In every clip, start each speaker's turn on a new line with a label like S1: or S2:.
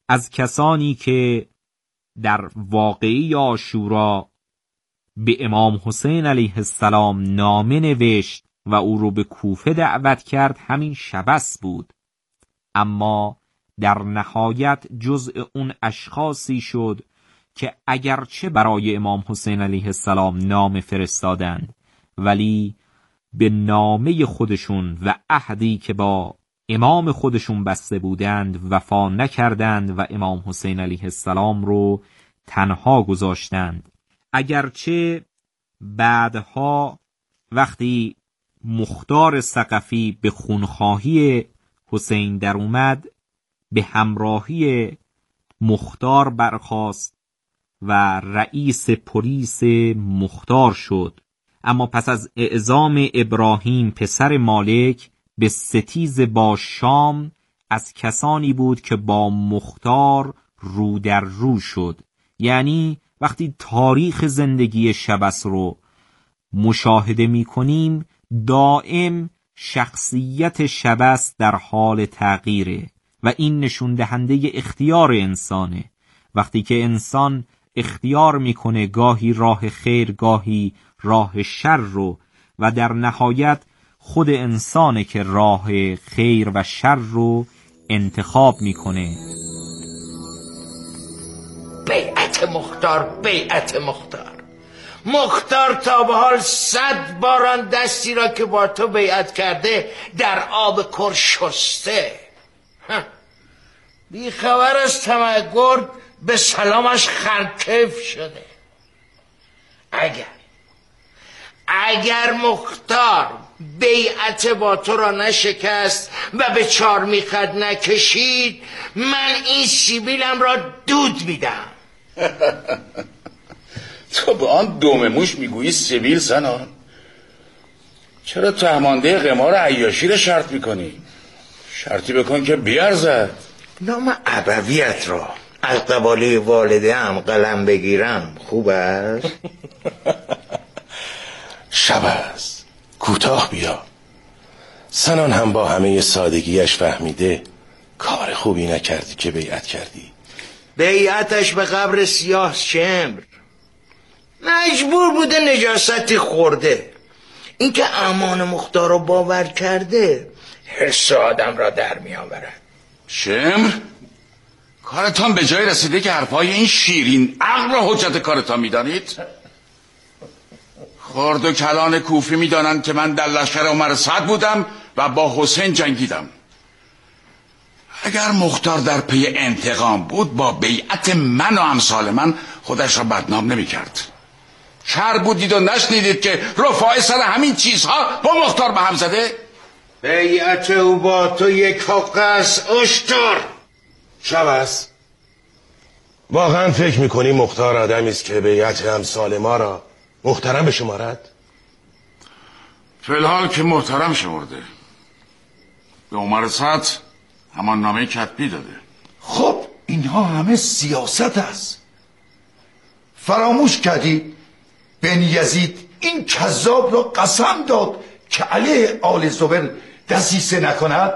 S1: از کسانی که در واقعه عاشورا به امام حسین علیه السلام نامه نوشت و او رو به کوفه دعوت کرد همین شبس بود، اما در نهایت جزء اون اشخاصی شد که اگرچه برای امام حسین علیه السلام نامه فرستادند ولی به نامه خودشون و عهدی که با امام خودشون بسته بودند وفا نکردند و امام حسین علیه السلام رو تنها گذاشتند. اگرچه بعدها وقتی مختار ثقفی به خونخواهی حسین در اومد به همراهی مختار برخاست و رئیس پلیس مختار شد، اما پس از اعزام ابراهیم پسر مالک به ستیز با شام از کسانی بود که با مختار رو در رو شد. یعنی وقتی تاریخ زندگی شبس رو مشاهده می کنیم دائم شخصیت شبس در حال تغییره و این نشون دهنده اختیار انسانه. وقتی که انسان اختیار میکنه گاهی راه خیر گاهی راه شر رو و در نهایت خود انسانه که راه خیر و شر رو انتخاب میکنه.
S2: بیعت مختار، بیعت مختار. مختار تا به حال 100 بار آن دستی را که با تو بیعت کرده در آب کر شسته. بی خبر از طمع گرد به سلامش خرکف شده. اگر مختار بیعت با تو را نشکست و به چارمیخت نکشید من این سیبیلم را دود میدم.
S3: تو به آن دوم موش میگویی سیبیل سنان؟ چرا تهمانده قمار عیاشی را شرط میکنی؟ شرطی بکن که بیارزد.
S2: نام ابویت را از قباله والده هم قلم بگیرم خوب است؟
S4: شب است، کوتاه بیا. سنان هم با همه سادگیش فهمیده کار خوبی نکردی که بیعت کردی.
S2: بیعتش به قبر سیاه شمر، مجبور بوده نجاستی خورده. اینکه امان مختار رو باور کرده حس آدم را در می آورد.
S3: شمر؟ کارتان به جای رسیده که حرفای این شیرین عقل را حجت کارتان می دانید؟ خرد و کلان کوفی می دانند که من در لشکر عمر سعد بودم و با حسین جنگیدم. اگر مختار در پی انتقام بود با بیعت من و امثال من خودش را بدنام نمی کرد. شر بودید و نشنیدید که رفاع سر همین چیزها با مختار به هم زده؟
S2: بیعت او با تو یک حقه است اشتر.
S4: شب است. واقعا فکر میکنی مختار آدمی است که بیعت امثال ما را محترم بشمارد؟
S3: فی الحال که محترم شمرده. به عمر سعد همان نامه کتبی داده.
S5: خب اینها همه سیاست است. فراموش کردی بن یزید این کذاب را قسم داد که علیه آل زبیر دسیسه نکند؟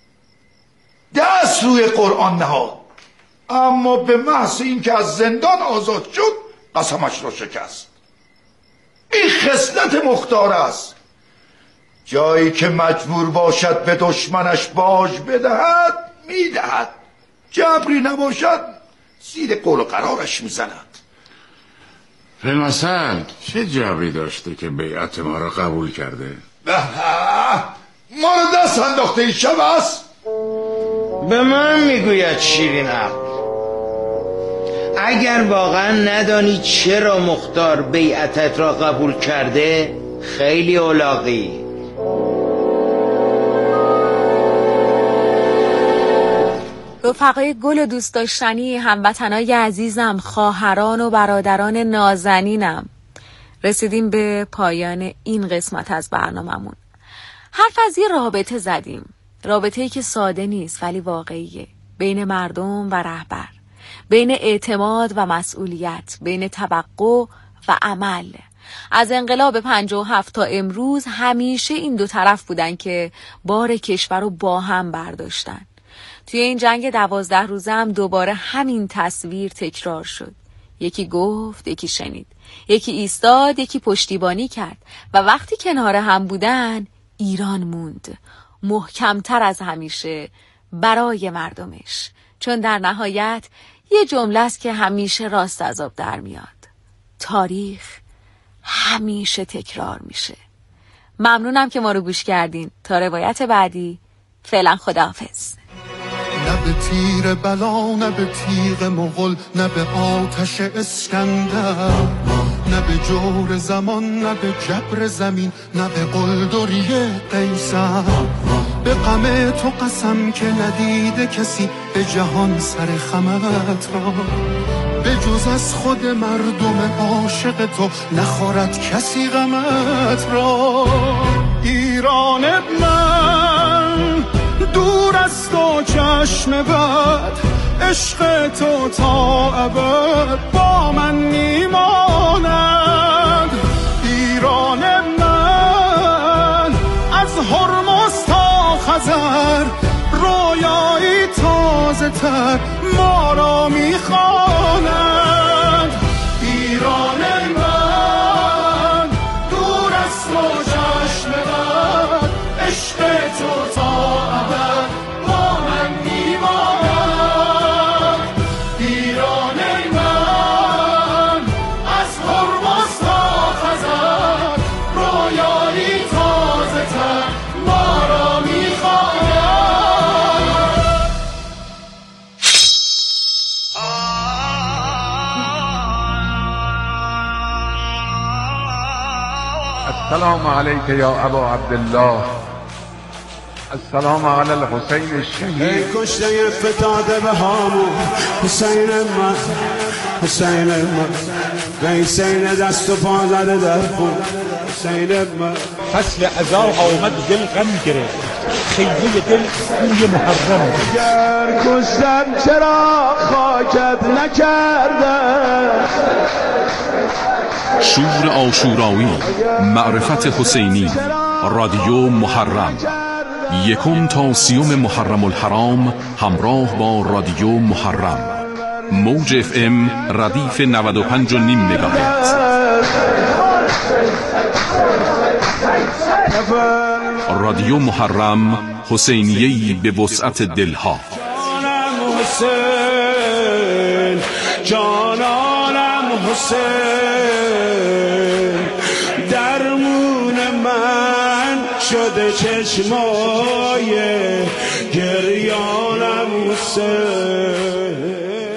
S5: دست روی قرآن نهاد، اما به محض اینکه از زندان آزاد شد قسمش را شکست. این خصلت مختار است. جایی که مجبور باشد به دشمنش باج بدهد میدهد، جبری نباشد زیر قول و قرارش میزند.
S3: فیلمسل چه جبری داشته که بیعت ما را قبول کرده؟
S5: ما رو دست انداخته این شب است.
S2: به من میگوید شیرین عقل. اگر واقعا ندانی چرا مختار بیعتت را قبول کرده خیلی اولاغی.
S6: رفقای گل و دوست داشتنی، هموطنای عزیزم، خواهران و برادران نازنینم، رسیدیم به پایان این قسمت از برنامه‌مون. حرف از یه رابطه زدیم، رابطه‌ای که ساده نیست ولی واقعیه، بین مردم و رهبر، بین اعتماد و مسئولیت، بین توقع و عمل. از انقلاب 57 تا امروز همیشه این دو طرف بودن که بار کشور رو با هم برداشتن. توی این جنگ 12 روزه هم دوباره همین تصویر تکرار شد. یکی گفت، یکی شنید، یکی ایستاد، یکی پشتیبانی کرد و وقتی کنار هم بودن ایران موند محکمتر از همیشه برای مردمش، چون در نهایت یه جمله است که همیشه راست از آب در میاد: تاریخ همیشه تکرار میشه. ممنونم که ما رو گوش کردین. تا روایت بعدی، فعلا خداحافظ.
S7: نه به تیر بلا، نه به تیغ مغل، نه به آتش اسکندر، نه به جور زمان، نه به جبر زمین، نه به قلدری قیصر. به غم تو قسم که ندیده کسی به جهان سر خمت را، به جز از خود مردم عاشق تو نخورد کسی غمت را. ایران من دور از تو چشم بد، عشق تو تا ابد با من میماند. ایران من از هرمز تا خزر، رویایی تازه تر ما را میخواند. ایران من دور از تو چشم بد، عشق تو تا ابد با من میماند. ایران من از هرمز تا خزر، رویایی تازه تر ما را میخواند.
S8: السلام علیک یا ابا عبدالله، السلام علی الحسین الشهید.
S9: ای کشته فتاده به هامون، حسین من، حسین من، قیسین دست و پا زده در خون، حسین من.
S10: فصل عزا آمد دل غم گرفت، خیمه دل روی محرم.
S9: گر کشتم چرا خاکت نکردم.
S11: شور عاشورایی، معرفت حسینی، رادیو محرم، 1 تا 30 محرم الحرام همراه با رادیو محرم. موج FM ردیف 95.5 مگاهرتز. رادیو محرم، حسینیه‌ای به وسعت دلها.
S9: جانم حسین، جانانم حسین، درمون من شده چشمای گریانم حسین.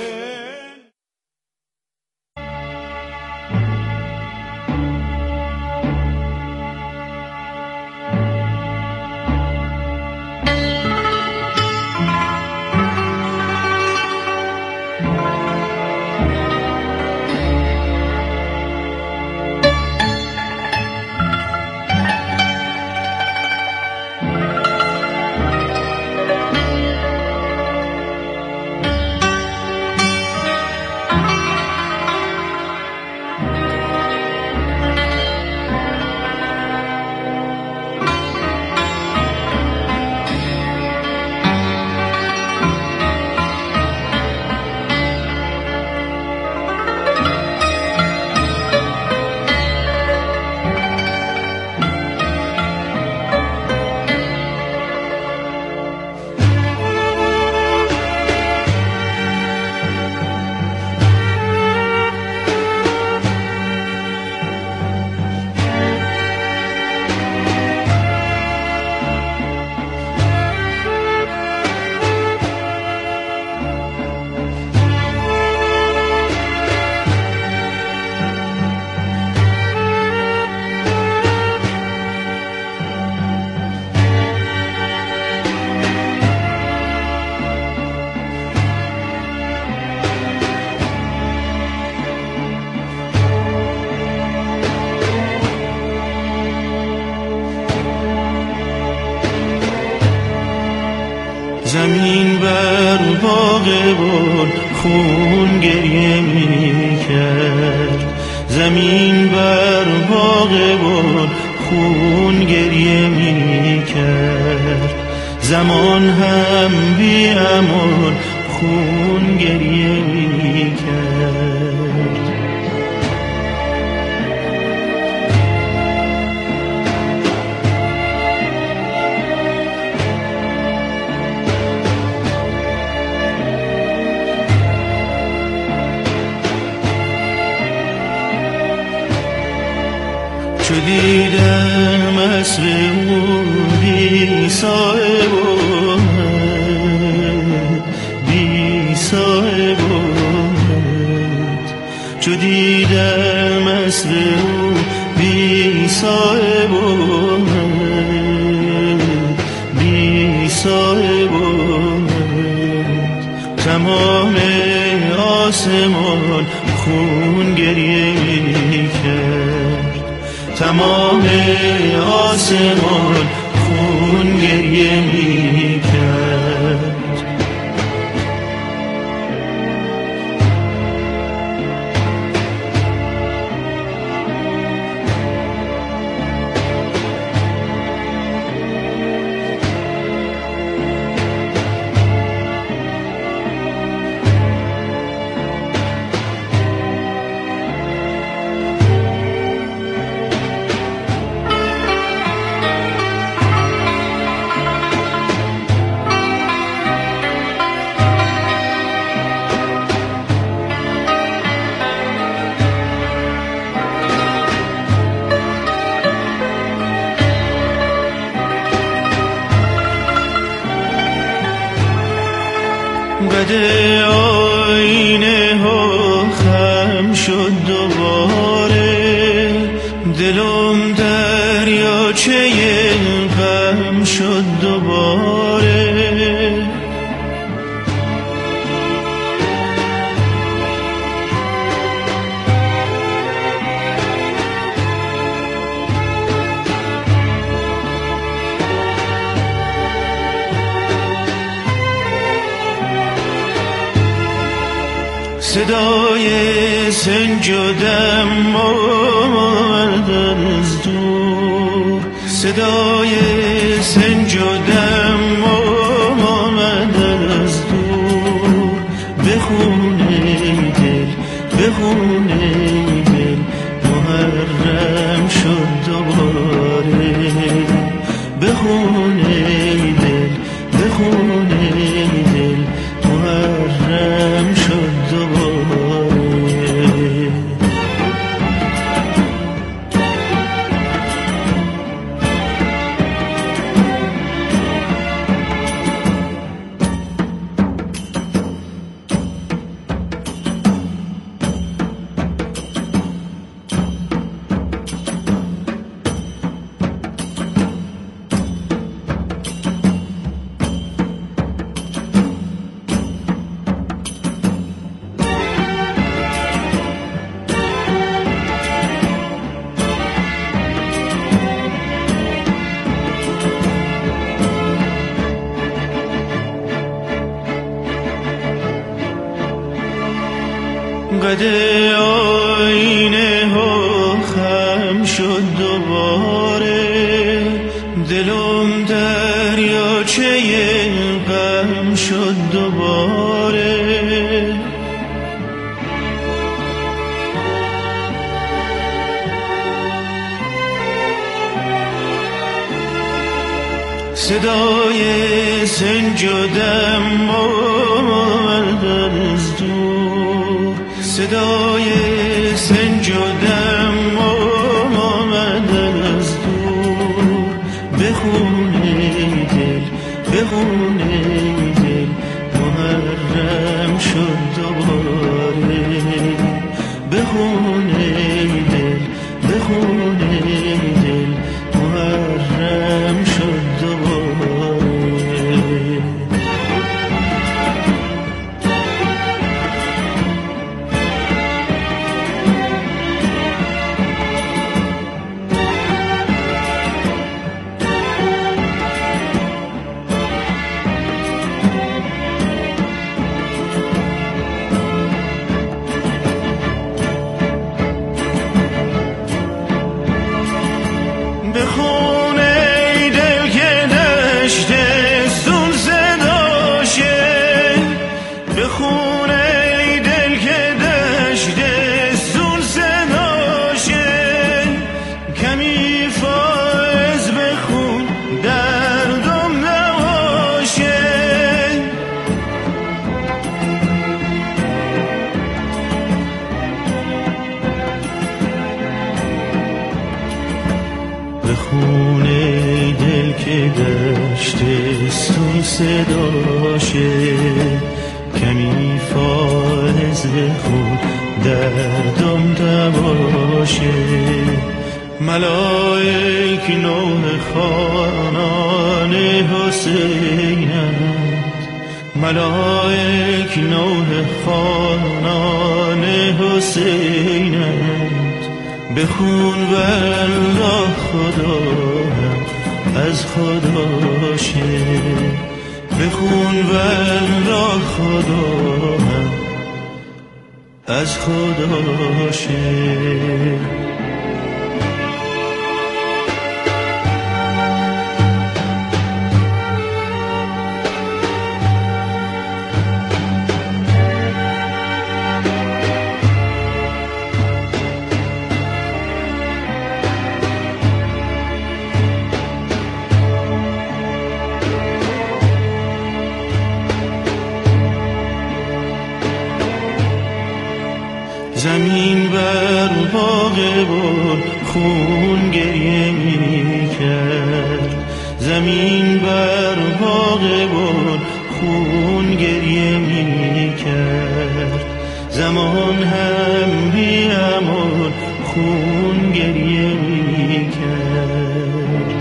S12: زمین بر باغبان خون گریه می کرد، زمین بر باغبان خون گریه می کرد، زمان هم بی امان خون گریه می کرد. چو دیدم اسب او بی صاحب آمد، بی صاحب آمد. چو دیدم اسب او بی صاحب آمد، بی صاحب آمد. تمام آسمان خون گریه می کرد، تمام آسمان خون گریه می کرد. بد آینه ها خم شد دوباره، دلم دریاچه غم شد دوباره. صدای سنج و دم آمد از دور، صدای سنج و دم آمد از دور. بخونه دل، بخونه دل، محرم شد دوباره. بخونه دل، بخونه دل، محرم شد دوباره. قد آینه ها خم شد دوباره، دلم دریاچه غم شد دوباره. صدای سنج و دم آمد از دور، صدای سنج و دم آمد از دور. بخونه دل، بخونه دل، محرم شد دوباره. بخونه دل، بخونه دل، محرم شد دوباره. دشتستون صداشه، کمی فائز خود دردم دواشه. ملائک نوح خانان حسینند، ملائک نوح خانان حسینند. بخون والله خدا هم از خداشه، بخون والله خدا هم از خداشه. زمین بر باغبان خون گریه می کرد، زمین بر باغبان خون گریه می کرد. زمان هم بی امان خون گریه می کرد.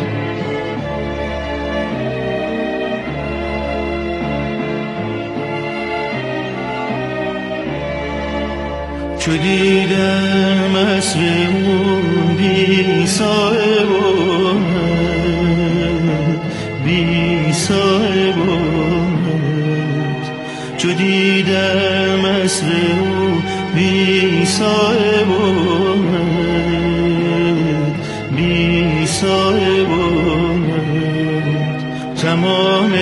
S12: چو دیدم اسب اون بی صاحب آمد، بی صاحب آمد. چو دیدم اسب اون بی صاحب آمد، بی صاحب آمد. تمام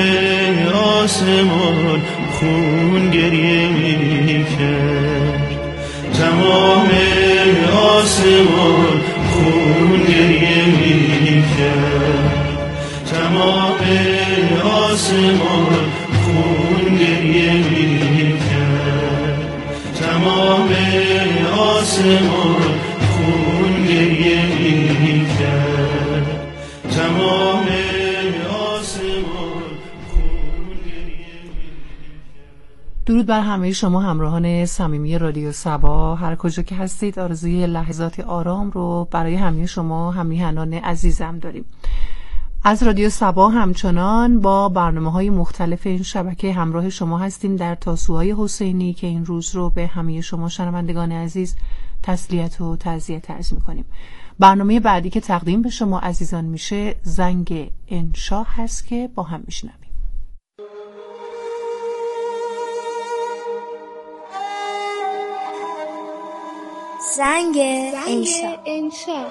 S12: آسمان خون گریه می کرد، تمام آسمان خون گریه می کرد، تمام آسمان خون گریه می کرد، تمام آسمان خون گریه می کرد، تمام آسمان خون گریه می کرد.
S13: درود بر همه شما همراهان صمیمی رادیو صبا، هر کجا که هستید آرزوی لحظات آرام رو برای همه شما همیهنان عزیزم داریم. از رادیو صبا همچنان با برنامه‌های مختلف این شبکه همراه شما هستیم در تاسوهای حسینی که این روز رو به همه شما شنوندگان عزیز تسلیت و تعزیت عرض می‌کنیم. برنامه بعدی که تقدیم به شما عزیزان میشه زنگ انشا هست که با هم میشنویم.
S14: زنگ انشا.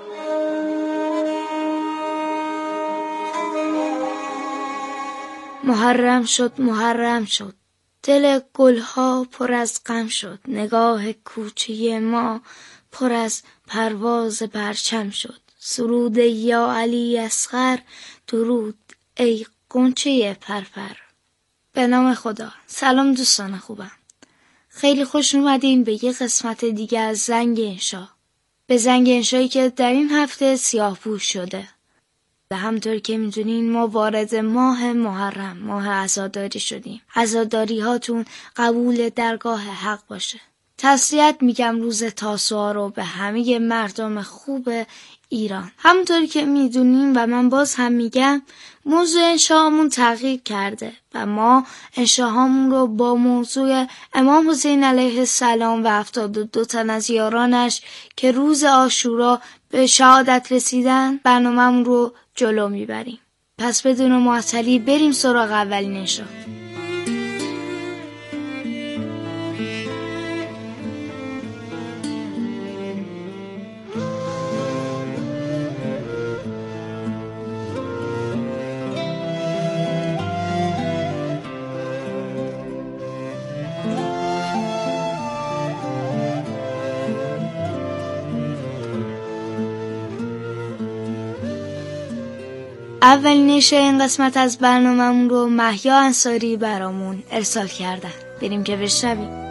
S14: محرم شد، محرم شد، دل گلها پر از غم شد. نگاه کوچه ما پر از پرواز پرچم شد. سرود یا علی اصغر، درود ای غنچه پرپر. به نام خدا. سلام دوستان خوبم، خیلی خوش اومدین به یه قسمت دیگه از زنگ انشا. به زنگ انشایی که در این هفته سیاه‌پوش شده. و همطور که میدونین ما وارد ماه محرم، ماه عزاداری شدیم. عزاداری هاتون قبول درگاه حق باشه. تسلیت میگم روز تاسوعا رو به همه مردم خوب ایران. همونطوری که میدونین و من باز هم میگم، موضوع انشاهامون تغییر کرده و ما انشاهامون رو با موضوع امام حسین علیه السلام و 72 تن از یارانش که روز عاشورا به شهادت رسیدن برنامه‌مون رو جلو میبریم. پس بدون معطلی بریم سراغ اولین انشا. اولین نشه این قسمت از برنامه‌مون رو مهیا انصاری برامون ارسال کردن. بریم که بشنویم.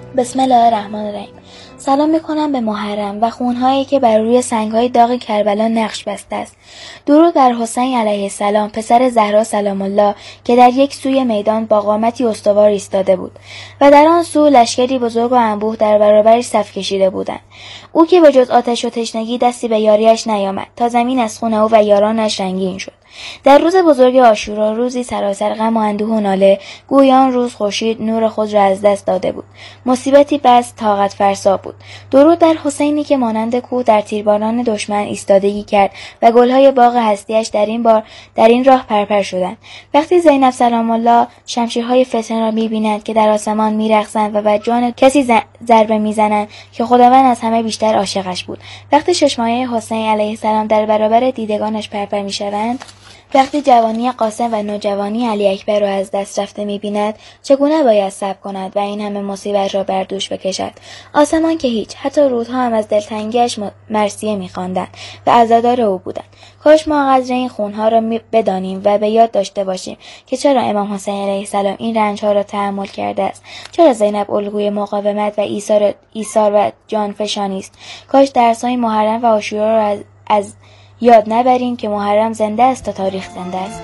S14: بسم الله الرحمن الرحیم. سلام میکنم به محرم و خونهایی که بر روی سنگهای داغ کربلا نقش بسته است. درود بر حسین علیه السلام، پسر زهرا سلام الله، که در یک سوی میدان با قامتی استوار ایستاده بود و در آن سو لشکری بزرگ و انبوه در برابرش صف کشیده بودند. او که به جز آتش و تشنگی دستی به یاریش نیامد تا زمین از خون او و یارانش رنگین شد. در روز بزرگ عاشورا، روزی سراسر غم و اندوه و ناله، گویا آن روز خورشید نور خود را از دست داده بود. مصیبتی بس طاقت فرسا بود. درود بر حسینی که مانند کوه در تیرباران دشمن ایستادگی کرد و گلهای باغ هستیش در این راه پرپر شدند. وقتی زینب سلام الله شمشیرهای فتنه را می‌بیند که در آسمان می‌رقصند و بر جان کسی ضربه می‌زنند که خداوند از همه بیشتر عاشقش بود. وقتی چشم‌های حسین علیه السلام در برابر دیدگانش پرپر می‌شوند، وقتی جوانی قاسم و نوجوانی علی اکبر را از دست رفته می‌بیند، چگونه باید صبر کند و این همه مصیبت را بر دوش بکشد؟ آسمان که هیچ، حتی رودها هم از دلتنگیش مرثیه می‌خواندند و عزادار او بودند. کاش ما قدر این خونها را بدانیم و به یاد داشته باشیم که چرا امام حسین علیه السلام این رنج‌ها را تحمل کرده است، چرا زینب الگوی مقاومت و ایثار و جانفشانی است. کاش درس‌های محرم و عاشورا را از یاد نبریم که محرم زنده است تا تاریخ زنده است.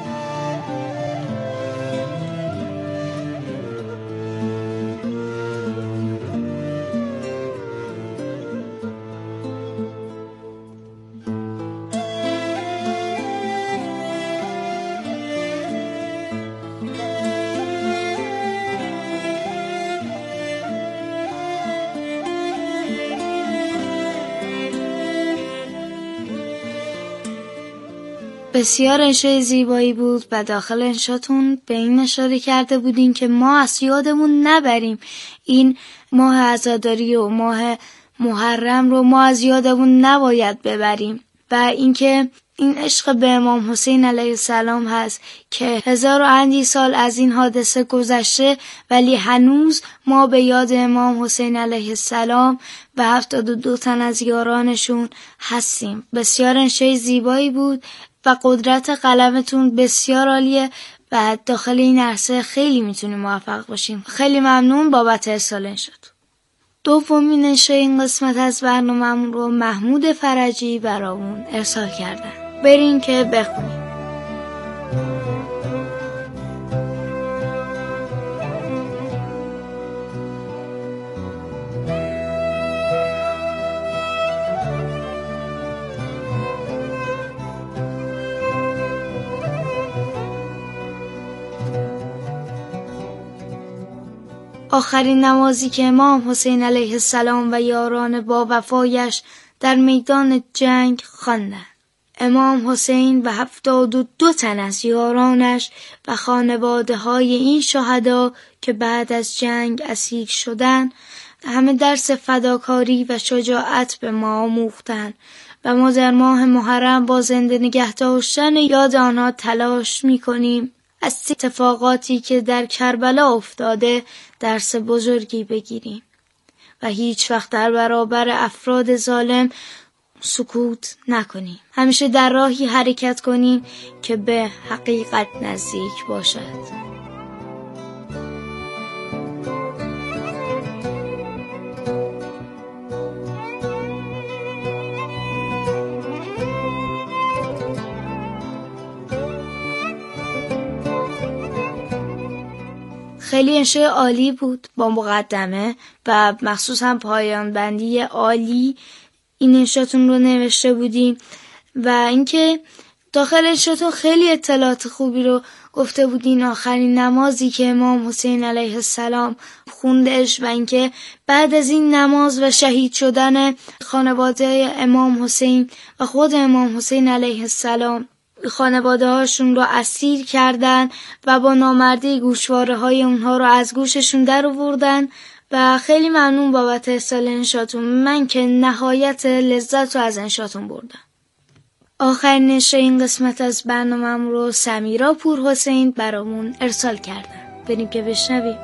S15: بسیار انشای زیبایی بود و داخل انشاتون به این اشاره کرده بودین که ما از یادمون نبریم این ماه عزاداری و ماه محرم رو ما از یادمون نباید ببریم و اینکه این عشق به امام حسین علیه السلام هست که 1000 و اندی سال از این حادثه گذشته ولی هنوز ما به یاد امام حسین علیه السلام و 72 تن از یارانشون هستیم. بسیار انشای زیبایی بود و قدرت قلمتون بسیار عالیه و داخل این عرصه خیلی میتونیم موفق باشیم. خیلی ممنون بابت ارسال انشاتون. دومین انشای این قسمت از برنامه‌مون رو محمود فرجی برامون ارسال کردن. برین که بخونیم. آخرین نمازی که امام حسین علیه السلام و یاران با وفایش در میدان جنگ خواندند. امام حسین و 72 تن از یارانش و خانواده های این شهدا که بعد از جنگ اسیر شدند همه درس فداکاری و شجاعت به ما آموختند و ما در ماه محرم با زنده نگه داشتن یاد آنها تلاش می‌کنیم از اتفاقاتی که در کربلا افتاده درس بزرگی بگیریم و هیچ وقت در برابر افراد ظالم سکوت نکنیم. همیشه در راهی حرکت کنیم که به حقیقت نزدیک باشد. خیلی انشای عالی بود با مقدمه و مخصوصا پایان بندی عالی این انشاتون رو نوشته بودیم و اینکه داخل انشاتون خیلی اطلاعات خوبی رو گفته بودین. آخرین نمازی که امام حسین علیه السلام خوندش و اینکه بعد از این نماز و شهید شدن خانواده امام حسین و خود امام حسین علیه السلام خانواده هاشون رو اسیر کردن و با نامردی گوشواره های اونها رو از گوششون در آوردن و خیلی ممنون بابت ارسال انشاتون. من که نهایت لذت رو از انشاتون بردم. آخرین نشر این قسمت از برنامه‌ام رو سمیرا پورحسین برامون ارسال کردن. بریم که بشنویم.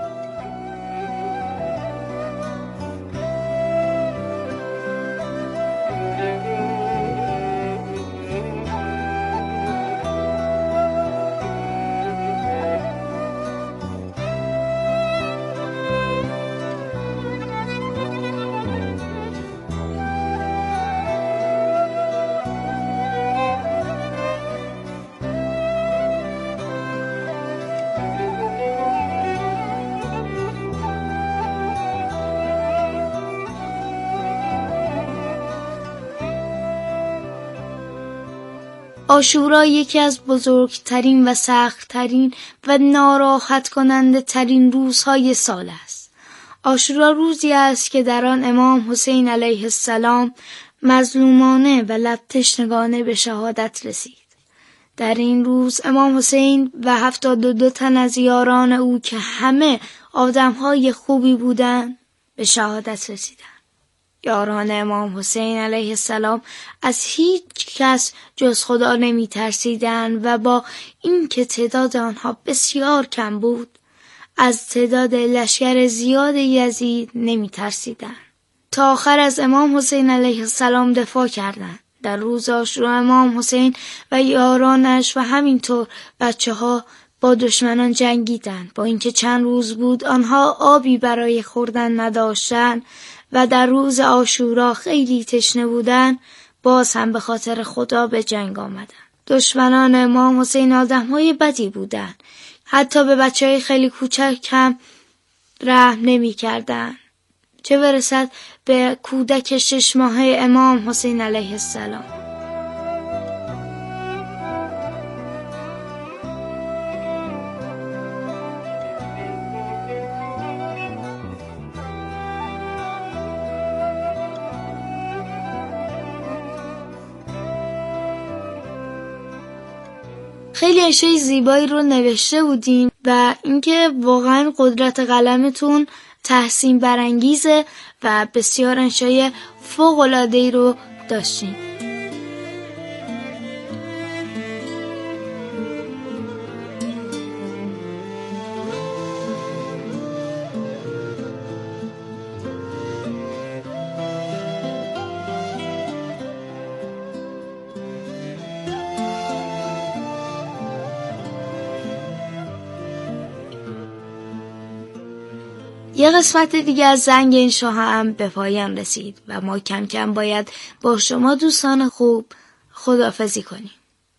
S15: عاشورا یکی از بزرگترین و سختترین و ناراحت کننده ترین روزهای سال است. عاشورا روزی است که در آن امام حسین علیه السلام مظلومانه و لب تشنگانه به شهادت رسید. در این روز امام حسین و 72 تن از یاران او که همه آدمهای خوبی بودند به شهادت رسیدند. یاران امام حسین علیه السلام از هیچ کس جز خدا نمی ترسیدند و با اینکه تعداد آنها بسیار کم بود از تعداد لشکر زیاد یزید نمی ترسیدند. تا آخر از امام حسین علیه السلام دفاع کردند. در روز عاشورا امام حسین و یارانش و همینطور بچه‌ها با دشمنان جنگیدند. با اینکه چند روز بود آنها آبی برای خوردن نداشتند و در روز عاشورا خیلی تشنه بودند، باز هم به خاطر خدا به جنگ آمدند. دشمنان امام حسین آدم‌های بدی بودند. حتی به بچه‌های خیلی کوچک هم رحم نمی‌کردند. چه برسد به کودک 6 ماهه امام حسین علیه السلام. خیلی اشیاء زیبایی رو نوشته بودیم و اینکه واقعا قدرت قلمتون تحسین برانگیزه و بسیار انشای فوق‌العاده‌ای رو داشتیم. یه قسمت دیگه از زنگ انشا هم به پایان رسید و ما کم کم باید با شما دوستان خوب خداحافظی کنیم.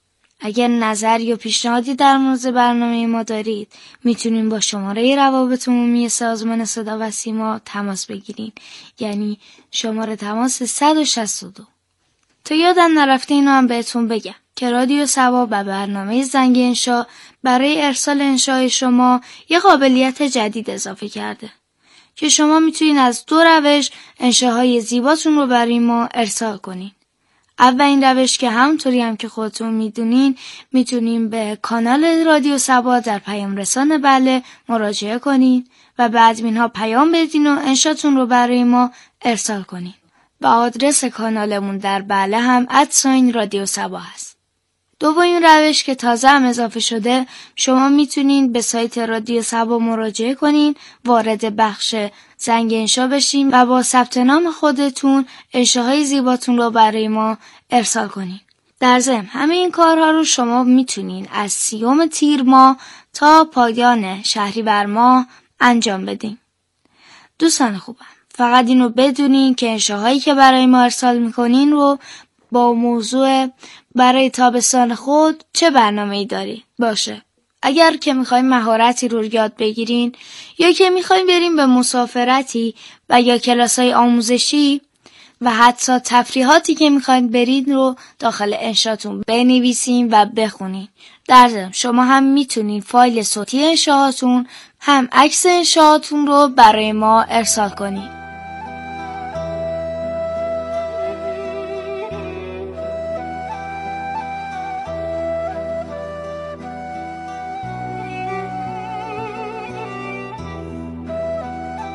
S15: اگر نظر یا پیشنهادی در مورد برنامه ما دارید میتونین با شماره روابط عمومی سازمان صدا و سیما تماس بگیرین، یعنی شماره تماس 162. تا یادم نرفته اینو هم بهتون بگم که رادیو صبا به برنامه زنگ انشا برای ارسال انشای شما یه قابلیت جدید اضافه کرده که شما میتونین از 2 روش انشاهای زیباتون رو برای ما ارسال کنین. اولین روش که همونطوری هم که خودتون میدونین میتونین به کانال رادیو صبا در پیام رسان بله مراجعه کنین و به ادمین ها پیام بدین و انشاتون رو برای ما ارسال کنین. و آدرس کانالمون در بله هم @رادیو صبا هست. دومین روش که تازه هم اضافه شده، شما میتونین به سایت رادیو صبا مراجعه کنین، وارد بخش زنگ انشا بشین و با ثبت نام خودتون انشاهای زیباتون رو برای ما ارسال کنین. در ضمن همه این کارها رو شما میتونین از 30 تیر ماه تا پایان شهریور ماه انجام بدین. دوستان خوبم، فقط اینو بدونین که انشاهایی که برای ما ارسال میکنین رو با موضوع برای تابستان خود چه برنامه‌ای داری باشه. اگر که میخوایم مهارتی رو یاد بگیرین یا که میخوایم بریم به مسافرتی و یا کلاسای آموزشی و حتی تفریحاتی که میخواین برید رو داخل انشاتون بنویسین و بخونین. در ضمن شما هم میتونین فایل صوتی انشاهاتون هم عکس انشاهاتون رو برای ما ارسال کنین.